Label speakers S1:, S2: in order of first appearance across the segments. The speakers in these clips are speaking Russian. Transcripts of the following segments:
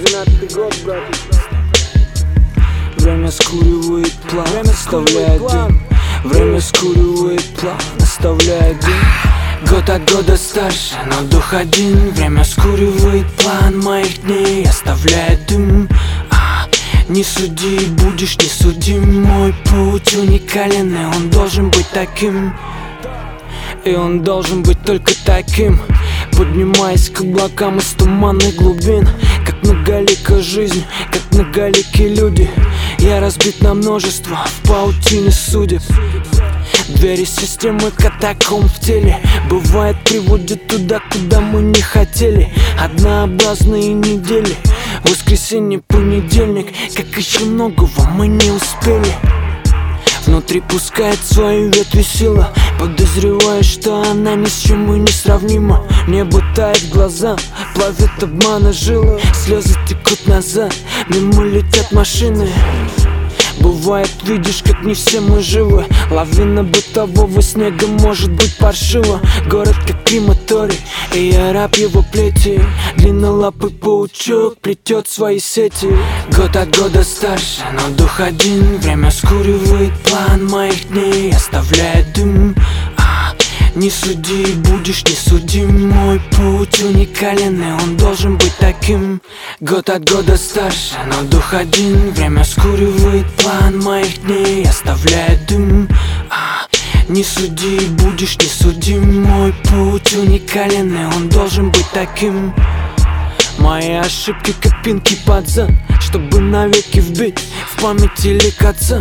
S1: 12-й год, братик.
S2: Время скуривает план, оставляет дым. Время скуривает план, оставляет дым. Год от года старше, но дух один. Время скуривает план моих дней, оставляет дым. Не суди, будешь не судим. Мой путь уникален, и он должен быть таким. И он должен быть только таким. Поднимаясь к облакам из туманных глубин, как многолика жизнь, как многолики люди. Я разбит на множество в паутине судеб. Двери системы катакомб в теле, бывает, приводят туда, куда мы не хотели. Однообразные недели, воскресенье, понедельник, как еще многого мы не успели. Внутри пускает свою ветви сила, подозревая, что она ни с чем и не сравнима. Небо тает глаза, плавит обмана жилы, слезы текут назад, мимо летят машины. Бывает, видишь, как не все мы живы. Лавина бытового снега может быть паршива. Город как крематорий, и я раб его плети. Длиннолапый паучок плетет свои сети. Год от года старше, но дух один. Время скуривает план моих дней, оставляет дым. Не суди, будешь не судим. Мой путь уникален, и он должен быть таким. Год от года старше, но дух один. Время скуривает план моих дней, оставляет дым. Не суди, будешь не судим. Мой путь уникален, и он должен быть таким. Мои ошибки как пинки под зад, чтобы навеки вбить в памяти лик отца.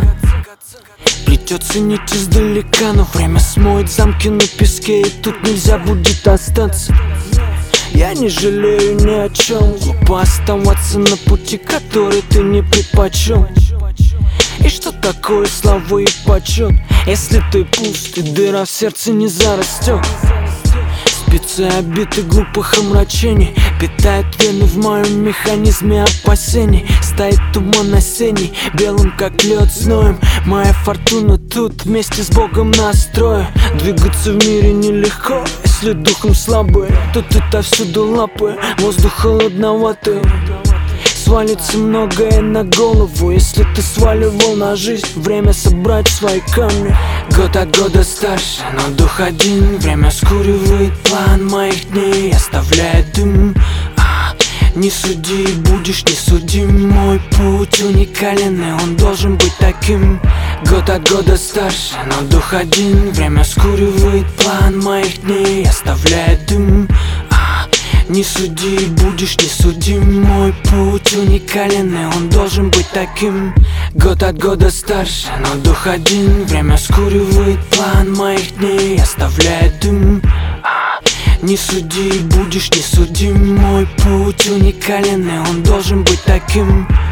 S2: Плетется нить издалека, но время смоет замки на песке, и тут нельзя будет остаться. Я не жалею ни о чем, глупо оставаться на пути, который ты не предпочел. И что такое слава и почет, если ты пуст и дыра в сердце не зарастет? Спицы обиты глупых омрачений, питает вены в моем механизме опасений. Стоит туман осенний, белым как лед зноем. Моя фортуна тут вместе с Богом настрою. Двигаться в мире нелегко, если духом слабый. Тут отовсюду лапы, воздух холодноватый. Свалится многое на голову, если ты сваливал на жизнь. Время собрать свои камни. Год от года старше, но дух один. Время скуривает план моих дней, оставляет дым. Не суди, будешь не судим. Мой путь уникален, и он должен быть таким. Год от года старше, но дух один. Время скуривает план моих дней, оставляет дым. Не суди, будешь не судим. Мой путь уникален, и он должен быть таким. Год от года старше, но дух один. Время скуривает план моих дней, оставляет дым. Не суди, будешь не судим. Мой путь уникален, и он должен быть таким.